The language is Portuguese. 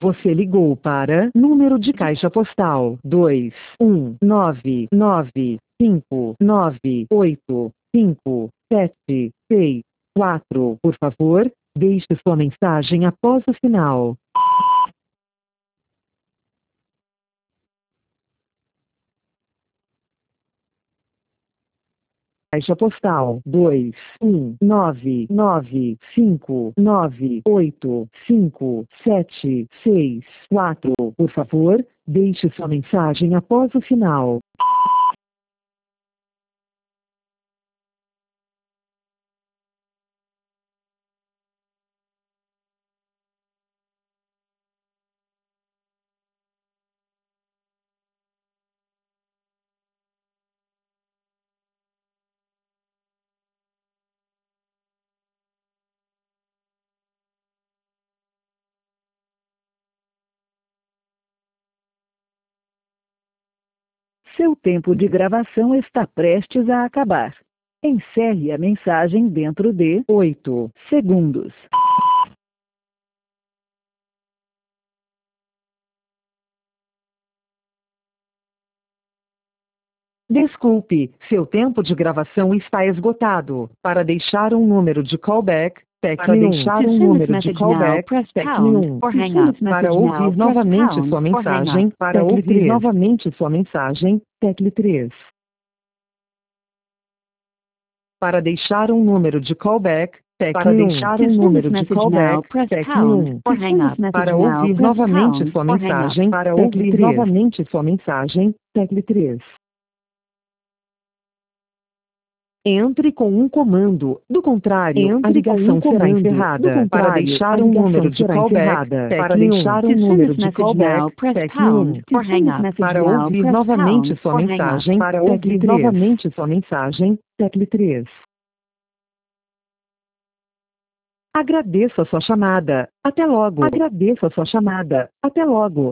Você ligou para número de caixa postal 21995985764. Por favor, deixe sua mensagem após o sinal. Caixa postal 21995985764. Por favor, deixe sua mensagem após o sinal. Seu tempo de gravação está prestes a acabar. Encerre a mensagem dentro de 8 segundos. Desculpe, seu tempo de gravação está esgotado. Para deixar um número de callback, tecle 1. To send this message now, press pound or hang up. Para ouvir novamente sua mensagem, para ouvir novamente sua mensagem, tecle 3. Para deixar um número de callback, para deixar um número de callback, tecle 1. Para ouvir novamente sua mensagem, para ouvir novamente sua mensagem, tecle 3. Entre com um comando, do contrário, a ligação será encerrada. Para deixar um número de callback, para deixar um número de callback, tecle 1. Para ouvir novamente sua mensagem, para ouvir novamente sua mensagem, tecle 3. Agradeço a sua chamada. Até logo. Agradeço a sua chamada. Até logo.